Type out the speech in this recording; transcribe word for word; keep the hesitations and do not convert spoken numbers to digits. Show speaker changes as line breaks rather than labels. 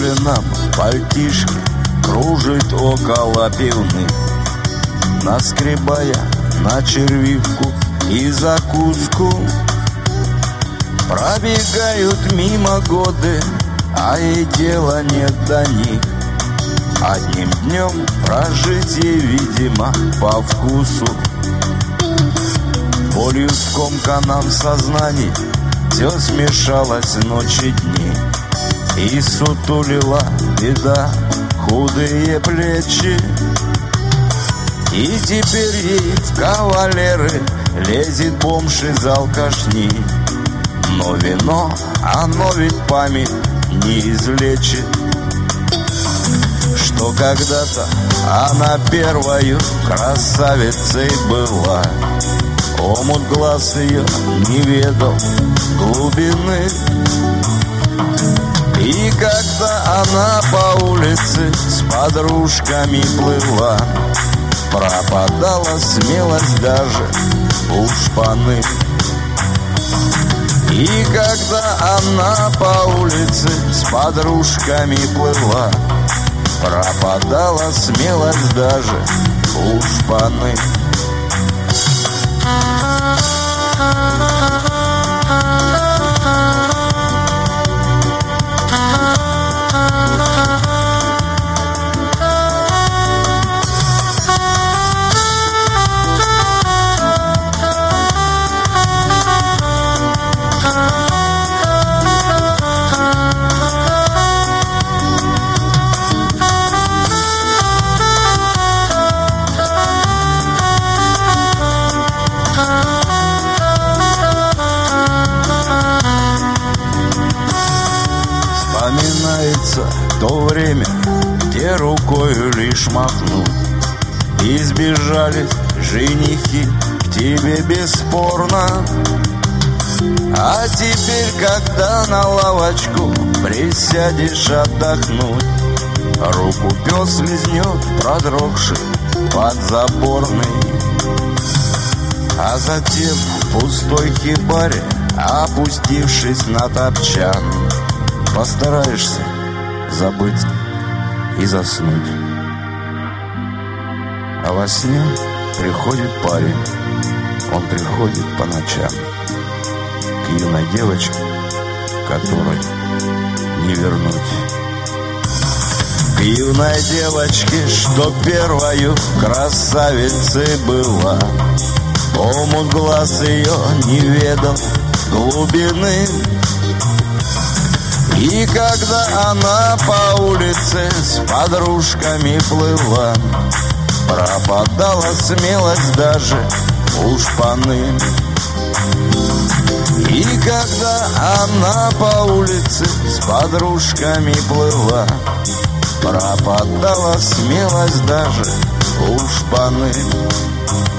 кружевном пальтишке кружит около пивных, наскребая на червивку и закуску. Пробегают мимо годы, а ей дела нет до них. Одним днем прожить ей, видимо, по вкусу. Болью скомканном сознании все смешалось ночи дни, и сутулила беда худые плечи. И теперь ей в кавалеры лезет бомж из алкашни. Но вино, оно ведь память не излечит, что когда-то она первою красавицей была. Омут глаз ее не ведал глубины, и когда она по улице с подружками плыла, пропадала смелость даже у шпаны. И когда она по улице с подружками плыла, пропадала смелость даже у шпаны. Вспоминается то время, где рукою лишь махнуть и сбежались женихи к тебе бесспорно. А теперь, когда на лавочку присядешь отдохнуть, руку пес лизнет продрогший подзаборный. А затем в пустой хибаре, опустившись на топчан, постараешься забыть и заснуть. А во сне приходит парень, он приходит по ночам к юной девочке, которой не вернуть. К юной девочке, что первою красавицей была. Омут глаз ее не ведал глубины, и когда она по улице с подружками плыла, пропадала смелость даже у шпаны. И когда она по улице с подружками плыла, пропадала смелость даже у шпаны.